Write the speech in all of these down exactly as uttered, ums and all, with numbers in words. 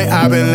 I've been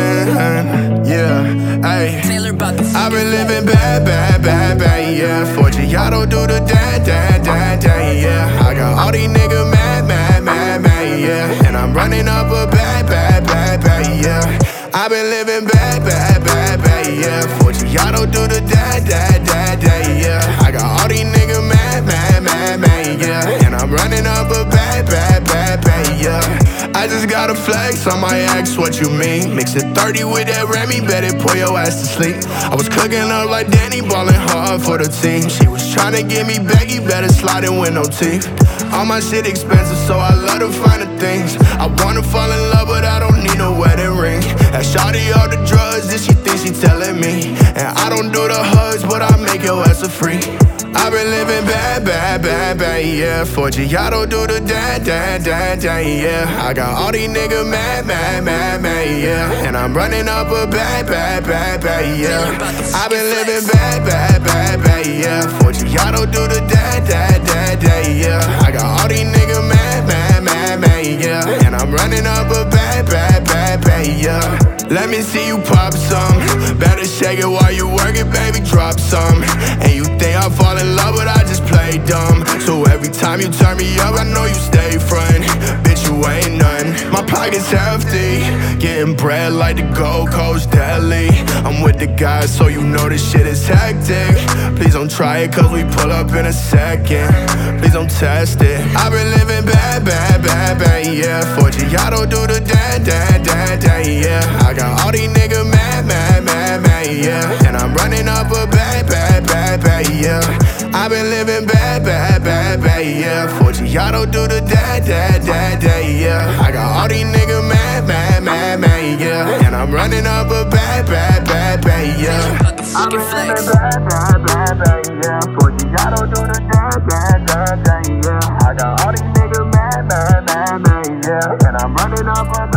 living, yeah, ayy. I've been living bad, bad, bad, bad, yeah. Forgiato do the dad, dad, dad, dad, yeah. I got all these niggas mad, mad, mad, mad, yeah. And I'm running up a bad, bad, bad, bad, yeah. I've been living bad, bad, bad, bad, yeah. Forgiato do the dad, dad, dad, dad, yeah. I got all these niggas mad, mad, mad, mad, yeah. And I'm running up a bad, bad, bad, bad, yeah. I just gotta flex on my ex, what you mean? Mix it thirty with that Remy, better put your ass to sleep. I was cooking up like Danny, ballin' hard for the team. She was tryna get me baggy, better slide in with no teeth. All my shit expensive, so I love to find the things. I wanna fall in love, but I don't need no wedding ring. That shawty all the drugs, and she thinks she telling me. And I don't do the hugs, but I make your ass a free. I've been living bad, bad, bad, bad, yeah. Forgiato do the dad, dad, dad, dad, yeah. I got all these niggas mad, mad, mad, mad, yeah. And I'm running up a bad, bad, bad, bad, yeah. I've been living bad, bad, bad, bad, yeah. Forgiato do the dad, dad, dad, dad, yeah. I got all these niggas mad, mad, mad, mad, yeah. And I'm running up a bad, bad, bad, bad, yeah. Let me see you pop some. Better shake it while you work it, baby, drop some. And you think I fall in love, but I just play dumb. So every time you turn me up, I know you stay front. Bitch, you ain't none. My pocket's hefty, getting bread like the Gold Coast Deli. I'm with the guys, so you know this shit is hectic. Please don't try it, cause we pull up in a second. Please don't test it. I've been living bad, bad, bad, bad, yeah. Forgiato do the dad, dad, dad, dad, yeah. I got all these niggas mad, mad, mad, mad, yeah. And I'm running up a bad, bad, bad, bad, yeah. I've been living bad, bad, bad, bad, yeah. Forgiato do the dad, dad, dad, dad, yeah. I got all these niggas mad, mad, mad, mad, yeah. And I'm running up a bad, bad, bad, bad, yeah. I've been living bad, bad, bad, bad, yeah. Forgiato do the dad, dad, dad, dad, yeah. I got all these niggas mad, mad, mad, mad, yeah. And I'm running up a